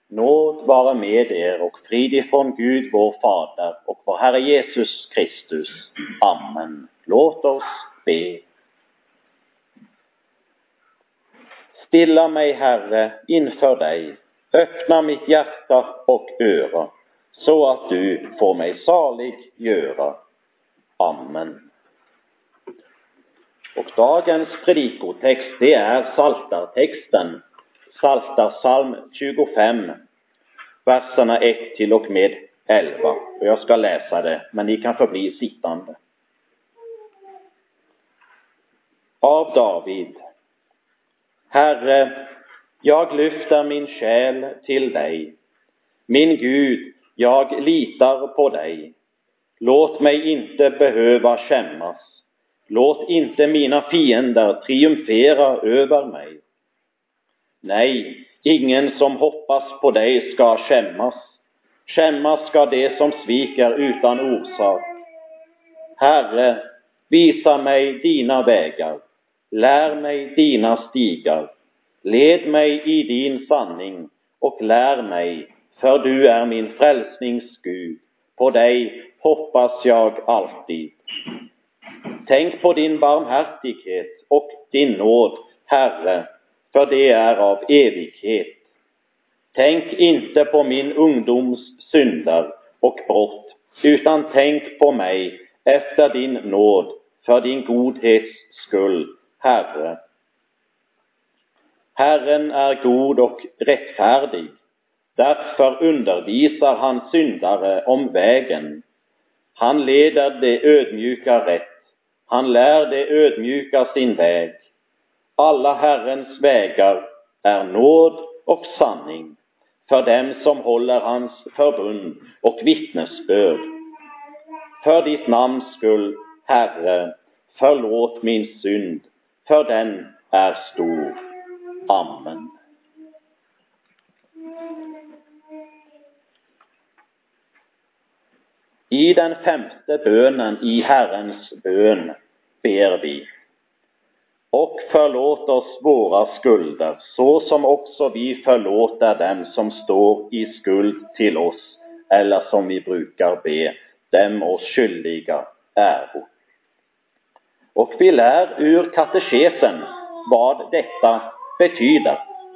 Nåd vare med er och frid ifrån Gud vår Fader och vår Herre Jesus Kristus. Amen. Låt oss be. Stilla mig, Herre, inför dig. Öppna mitt hjärta och öra, så att du får mig salig göra. Amen. Och dagens predikotext, det är Psaltartexten. Psaltarpsalm 25, verserna 1 till och med 11. Och jag ska läsa det, men ni kan förbli sittande. Av David. Herre, jag lyfter min själ till dig. Min Gud, jag litar på dig. Låt mig inte behöva skämmas. Låt inte mina fiender triumfera över mig. Nej, ingen som hoppas på dig ska skämmas. Skämmas ska det som sviker utan orsak. Herre, visa mig dina vägar. Lär mig dina stigar. Led mig i din sanning och lär mig, för du är min frälsnings Gud. På dig hoppas jag alltid. Tänk på din barmhärtighet och din nåd, Herre, för det är av evighet. Tänk inte på min ungdoms synder och brott, utan tänk på mig efter din nåd, för din godhets skull, Herre. Herren är god och rättfärdig, därför undervisar han syndare om vägen. Han leder det ödmjuka rätt, han lär det ödmjuka sin väg. Alla Herrens vägar är nåd och sanning för dem som håller hans förbund och vittnesbörd. För ditt namns skull, Herre, förlåt min synd, för den är stor. Amen. I den 5:e bönen i Herrens bön ber vi: och förlåt oss våra skulder, så som också vi förlåter dem som står i skuld till oss, eller som vi brukar be, dem oss skyldiga äro. Och vi lär ur katekesen vad detta betyder.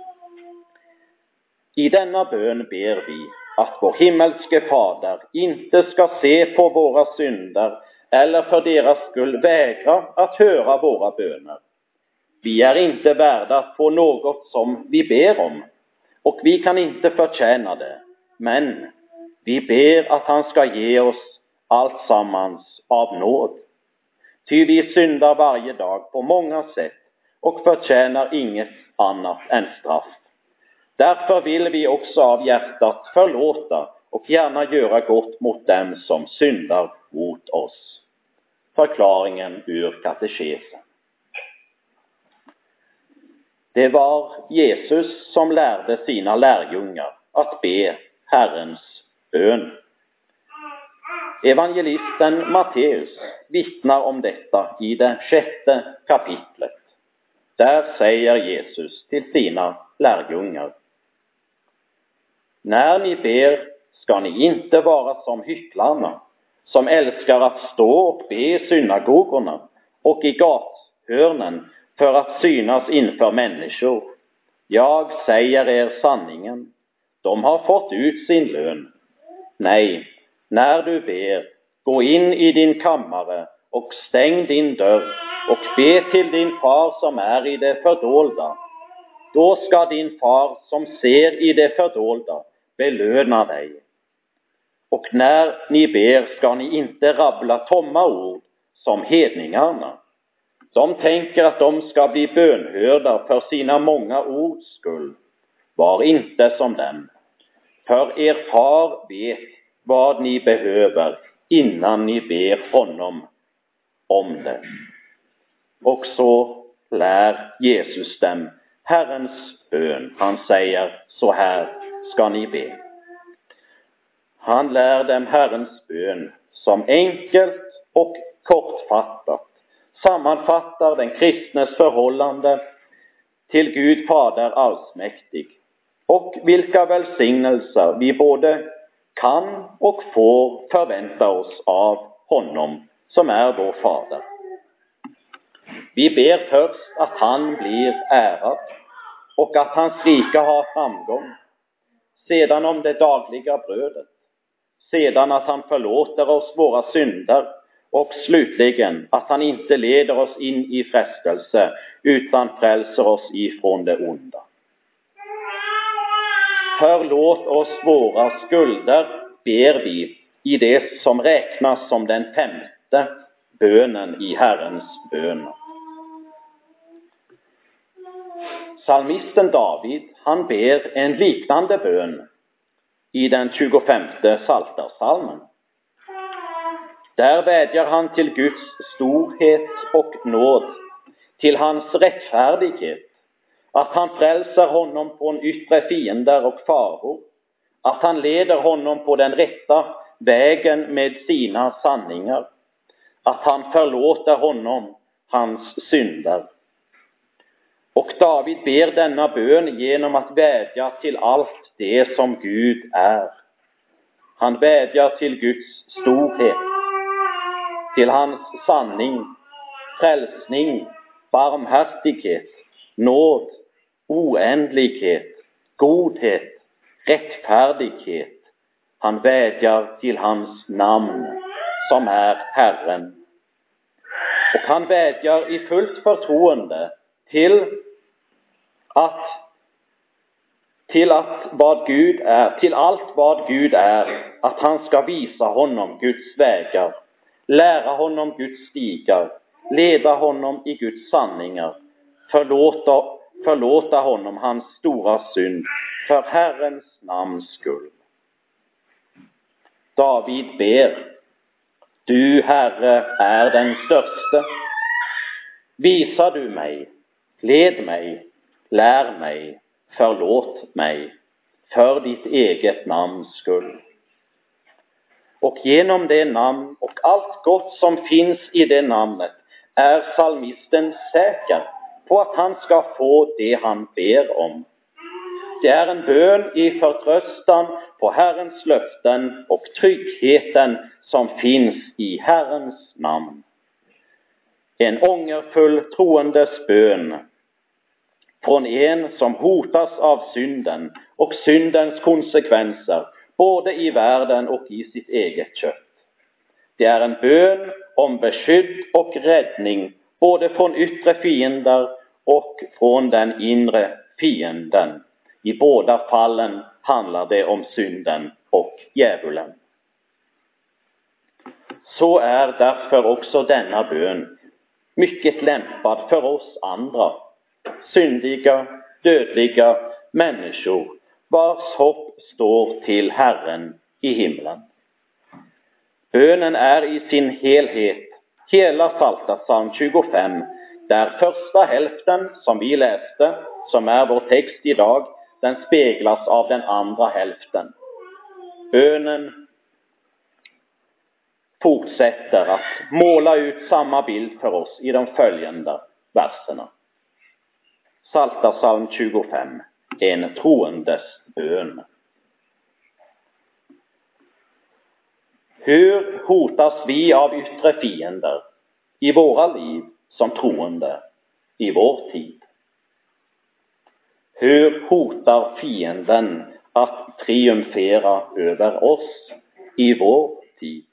I denna bön ber vi att vår himmelske Fader inte ska se på våra synder eller för deras skull vägra att höra våra böner. Vi är inte värda att få något som vi ber om, och vi kan inte förtjäna det. Men vi ber att han ska ge oss allt sammans av nåd. Ty vi syndar varje dag på många sätt och förtjänar inget annat än straff. Därför vill vi också av hjärtat förlåta och gärna göra gott mot dem som syndar mot oss. Förklaringen ur katekesen. Det var Jesus som lärde sina lärjungar att be Herrens bön. Evangelisten Matteus vittnar om detta i det 6:e kapitlet. Där säger Jesus till sina lärjungar: när ni ber ska ni inte vara som hycklarna, som älskar att stå och be i synagogorna och i gathörnen för att synas inför människor. Jag säger er sanningen, de har fått ut sin lön. Nej, när du ber, gå in i din kammare och stäng din dörr och be till din far som är i det fördolda. Då ska din far som ser i det fördolda belöna dig. Och när ni ber ska ni inte rabbla tomma ord som hedningarna. De tänker att de ska bli bönhörda för sina många ords skull. Var inte som dem. För er far vet vad ni behöver innan ni ber honom om det. Och så lär Jesus dem Herrens bön. Han säger: så här ska ni be. Han lär dem Herrens bön som enkelt och kortfattat sammanfattar den kristnes förhållande till Gud Fader allsmäktig. och vilka välsignelser vi både kan och får förvänta oss av honom som är vår fader. Vi ber först att han blir ärad och att hans rike har framgång. Sedan om det dagliga brödet. Sedan att han förlåter oss våra synder. Och slutligen att han inte leder oss in i frestelse utan frälser oss ifrån det onda. Förlåt oss våra skulder, ber vi i det som räknas som den 5:e bönen i Herrens bön. Psalmisten David, han ber en liknande bön i den 25:e psaltarpsalmen. Där vädjar han till Guds storhet och nåd, till hans rättfärdighet, att han frälser honom från yttre fiender och faror, att han leder honom på den rätta vägen med sina sanningar, att han förlåter honom hans synder. Och David ber denna bön genom att vädja till allt det som Gud är. Han vädjar till Guds storhet, till hans sanning, frälsning, barmhärtighet, nåd, oändlighet, godhet, rättfärdighet. Han vädjar till hans namn som är Herren. Och han vädjar i fullt förtroende till allt vad Gud är, att han ska visa honom Guds vägar, lära honom Guds stigar, leda honom i Guds sanningar, förlåta honom hans stora synd för Herrens namns skull. David ber: Du, Herre, är den störste. Visa du mig, led mig, lär mig, förlåt mig för ditt eget namns skull. Och genom det namn och allt gott som finns i det namnet är psalmisten säker på att han ska få det han ber om. Det är en bön i förtröstan på Herrens löften och tryggheten som finns i Herrens namn. En ångerfull troendes bön från en som hotas av synden och syndens konsekvenser både i världen och i sitt eget kött. Det är en bön om beskydd och räddning både från yttre fiender och från den inre fienden. I båda fallen handlar det om synden och djävulen. Så är därför också denna bön mycket lämpad för oss andra, syndiga, dödliga människor, vars hopp står till Herren i himlen. Bönen är i sin helhet hela Psaltarpsalm 25, där första hälften som vi läste, som är vår text idag, den speglas av den andra hälften. Bönen fortsätter att måla ut samma bild för oss i de följande verserna. Psaltarpsalm 25, en troendes bön. Hur hotas vi av yttre fiender i våra liv som troende i vår tid? Hur hotar fienden att triumfera över oss i vår tid?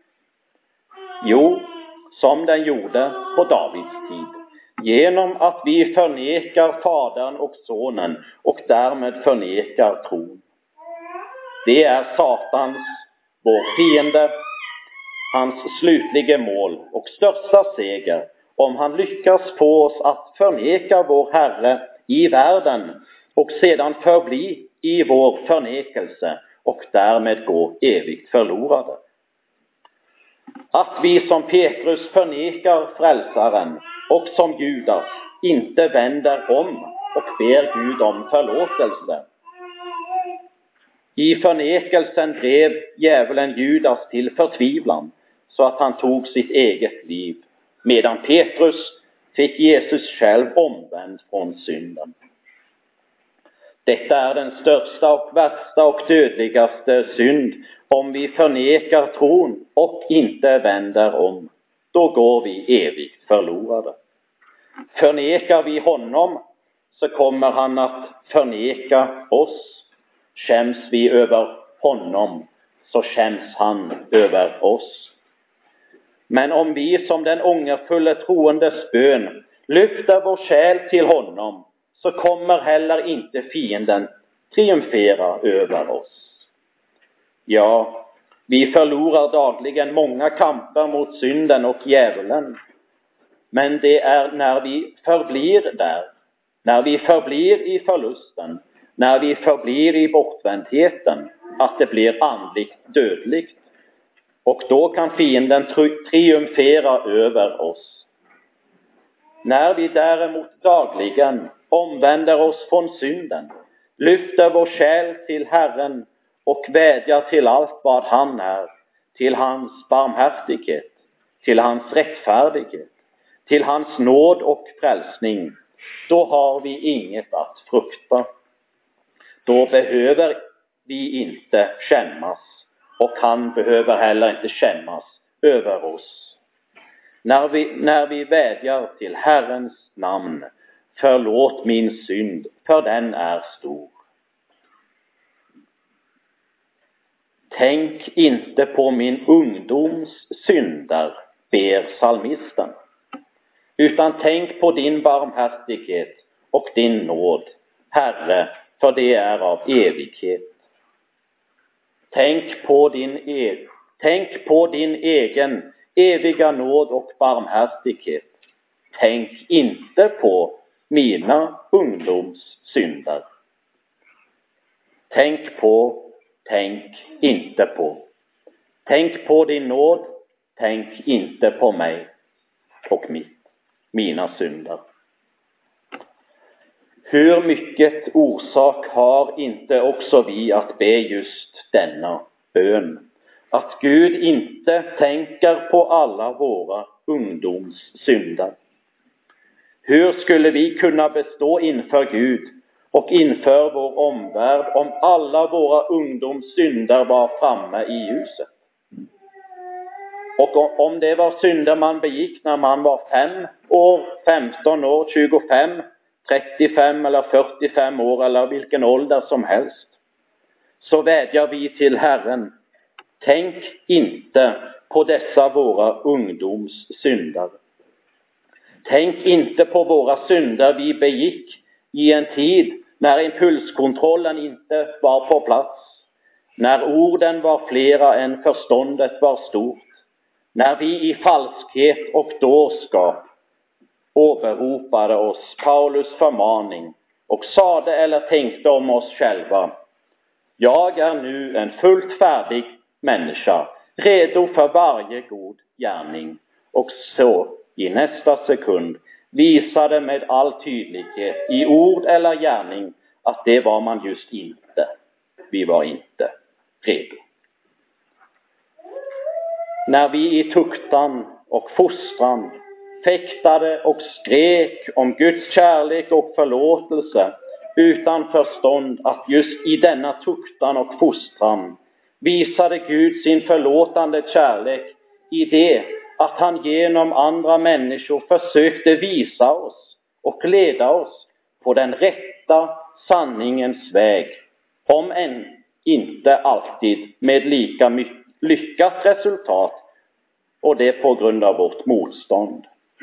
Jo, som den gjorde på Davids tid, genom att vi förnekar Fadern och Sonen och därmed förnekar tron. Det är Satans, vår fiende, hans slutliga mål och största seger om han lyckas få oss att förneka vår Herre i världen och sedan förbli i vår förnekelse och därmed gå evigt förlorade. Att vi som Petrus förnekar frälsaren och som Judas inte vänder om och ber Gud om förlåtelse. I förnekelsen drev djävulen Judas till förtvivlan så att han tog sitt eget liv, medan Petrus fick Jesus själv omvänd från synden. Detta är den största och värsta och dödligaste synd. Om vi förnekar tron och inte vänder om, då går vi evigt förlorade. Förnekar vi honom, så kommer han att förneka oss. Skäms vi över honom, så skäms han över oss. Men om vi som den ångerfulla troendes bön lyfter vår själ till honom, så kommer heller inte fienden triumfera över oss. Ja, vi förlorar dagligen många kamper mot synden och djävulen. Men det är när vi förblir där, när vi förblir i förlusten, när vi förblir i bortvändheten, att det blir andligt dödligt. Och då kan fienden triumfera över oss. När vi däremot dagligen omvänder oss från synden, lyfter vår själ till Herren och vädjar till allt vad han är, till hans barmhärtighet, till hans rättfärdighet, till hans nåd och frälsning, då har vi inget att frukta. Då behöver vi inte skämmas, och han behöver heller inte skämmas över oss. När vi vädjar till Herrens namn, förlåt min synd, för den är stor. Tänk inte på min ungdoms synder, ber psalmisten, utan tänk på din barmhärtighet och din nåd, Herre, för det är av evighet. Tänk på din egen eviga nåd och barmhärtighet. Tänk inte på mina ungdoms synder. Tänk inte på. Tänk på din nåd, tänk inte på mig och mina synder. Hur mycket orsak har inte också vi att be just denna bön? Att Gud inte tänker på alla våra ungdoms synder. Hur skulle vi kunna bestå inför Gud och inför vår omvärld om alla våra ungdoms synder var framme i ljuset? Och om det var synder man begick när man var 5 år, 15 år, 25, 35 eller 45 år eller vilken ålder som helst, så vädjar vi till Herren: tänk inte på dessa våra ungdoms synder. Tänk inte på våra synder vi begick i en tid när impulskontrollen inte var på plats, när orden var flera än förståndet var stort, när vi i falskhet och dårskap åberopade oss Paulus förmaning och sade eller tänkte om oss själva: jag är nu en fullt färdig människa, redo för varje god gärning. Och så i nästa sekund visade med all tydlighet i ord eller gärning att det var man just inte. Vi var inte redo. När vi i tuktan och fostran fäktade och skrek om Guds kärlek och förlåtelse utan förstånd att just i denna tuktan och fostran visade Gud sin förlåtande kärlek i det att han genom andra människor försökte visa oss och leda oss på den rätta sanningens väg, om än inte alltid med lika lyckat resultat, och det på grund av vårt motstånd.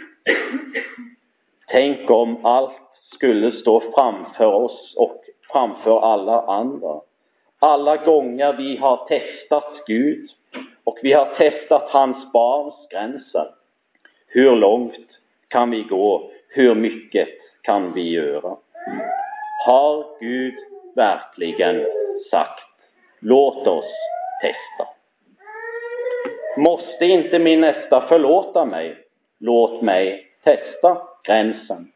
Tänk om allt skulle stå framför oss och framför alla andra. Alla gånger vi har testat Gud och vi har testat hans barns gränser. Hur långt kan vi gå? Hur mycket kan vi göra? Har Gud verkligen sagt: låt oss testa? Måste inte min nästa förlåta mig? Låt mig testa gränsen.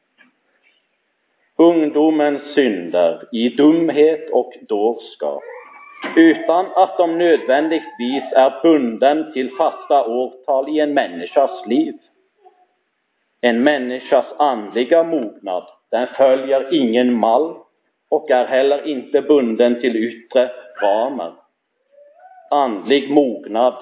Ungdomens synder i dumhet och dårskap, utan att de nödvändigtvis är bunden till fasta årtal i en människas liv. En människas andliga mognad, den följer ingen mall, och är heller inte bunden till yttre ramar. Andlig mognad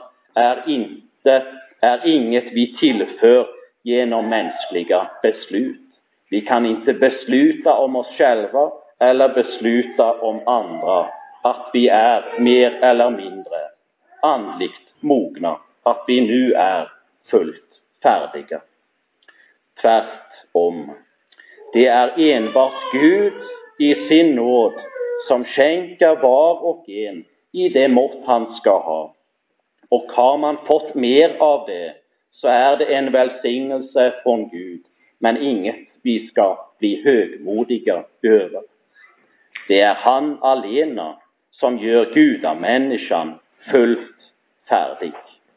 är inget vi tillför genom mänskliga beslut. Vi kan inte besluta om oss själva eller besluta om andra att vi är mer eller mindre andligt mogna, att vi nu är fullt färdiga. Tvärtom, det är enbart Gud i sin nåd som skänker var och en i det mått han ska ha. Och har man fått mer av det, så är det en välsignelse från Gud, men inget vi ska bli högmodiga över. Det är han alena som gör gudamänniskan fullt färdig.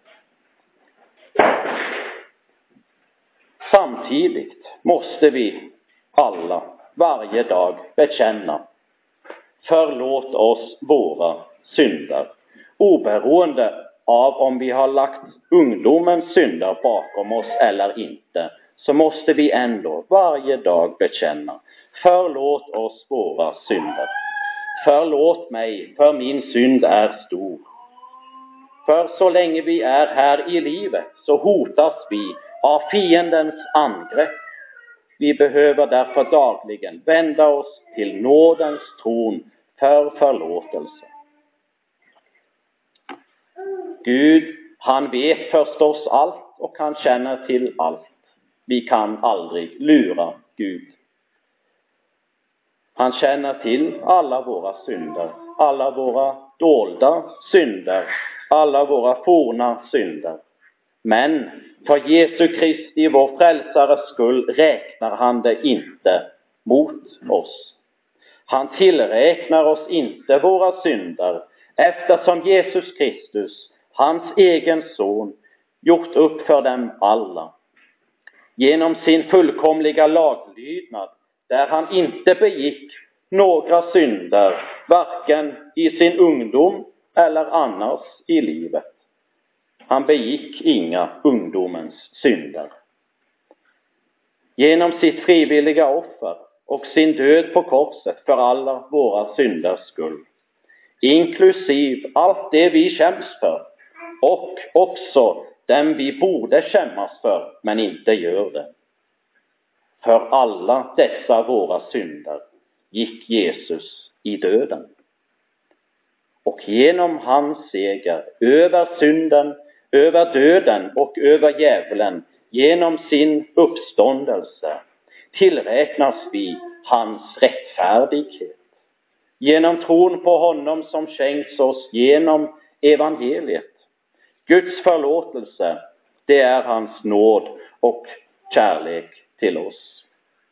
Samtidigt måste vi alla varje dag bekänna: förlåt oss våra synder. Oberoende av om vi har lagt ungdomens synder bakom oss eller inte, så måste vi ändå varje dag bekänna: förlåt oss våra synder. Förlåt mig, för min synd är stor. För så länge vi är här i livet så hotas vi av fiendens angrepp. Vi behöver därför dagligen vända oss till nådens tron för förlåtelse. Gud, han vet förstås allt och han känner till allt. Vi kan aldrig lura Gud. Han känner till alla våra synder, alla våra dolda synder, alla våra forna synder. Men för Jesu Kristi, vår frälsares skull, räknar han det inte mot oss. Han tillräknar oss inte våra synder, eftersom Jesus Kristus, hans egen son, gjort upp för dem alla. Genom sin fullkomliga laglydnad, där han inte begick några synder, varken i sin ungdom eller annars i livet. Han begick inga ungdomens synder. Genom sitt frivilliga offer och sin död på korset för alla våra synders skull, inklusive allt det vi skäms för och också dem vi borde skämmas för men inte gör det. För alla dessa våra synder gick Jesus i döden. Och genom hans seger över synden, över döden och över djävulen, genom sin uppståndelse, tillräknas vi hans rättfärdighet. Genom tron på honom som skänks oss genom evangeliet. Guds förlåtelse, det är hans nåd och kärlek till oss.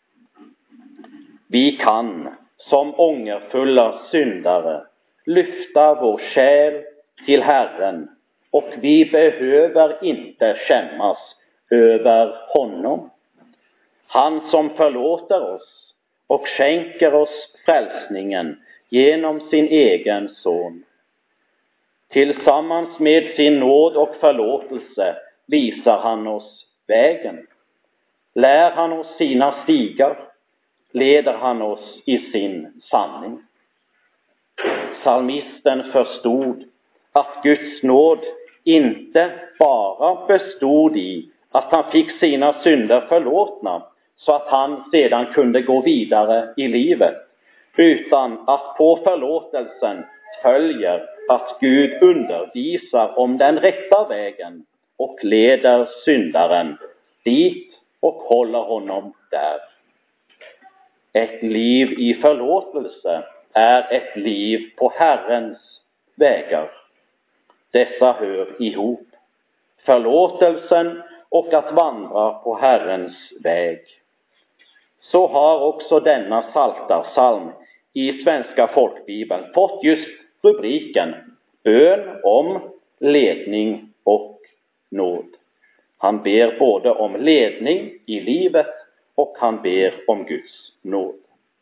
Vi kan som ångerfulla syndare lyfta vår själ till Herren, och vi behöver inte skämmas över honom. Han som förlåter oss och skänker oss frälsningen genom sin egen son. Tillsammans med sin nåd och förlåtelse visar han oss vägen. Lär han oss sina stigar, leder han oss i sin sanning. Psalmisten förstod att Guds nåd inte bara bestod i att han fick sina synder förlåtna så att han sedan kunde gå vidare i livet, utan att på förlåtelsen följer att Gud undervisar om den rätta vägen och leder syndaren dit och håller honom där. Ett liv i förlåtelse är ett liv på Herrens vägar. Dessa hör ihop. Förlåtelsen och att vandra på Herrens väg. Så har också denna psaltarpsalm i Svenska folkbibeln fått just rubriken Bön om ledning och nåd. Han ber både om ledning i livet och han ber om Guds nåd.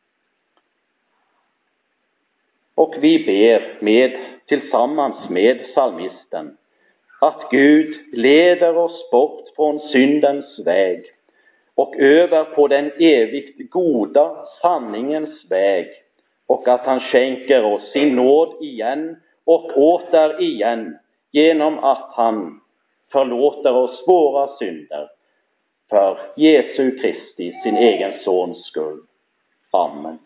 Och vi ber tillsammans med psalmisten att Gud leder oss bort från syndens väg och över på den evigt goda sanningens väg, och att han skänker oss sin nåd igen och åter igen genom att han förlåter oss våra synder för Jesu Kristi, sin egen sons skull. Amen.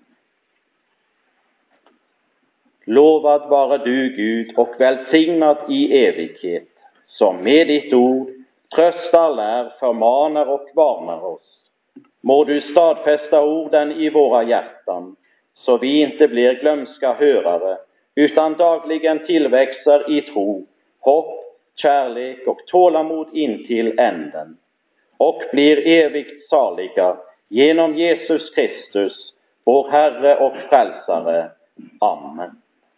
Lovad vare du, Gud, och välsignad i evighet, som med ditt ord tröstar, lär, förmanar och varnar oss. Må du stadfästa orden i våra hjärtan, så vi inte blir glömska hörare, utan dagligen tillväxer i tro, hopp, kärlek och tålamod intill änden, och blir evigt saliga genom Jesus Kristus, vår Herre och Frälsare. Amen.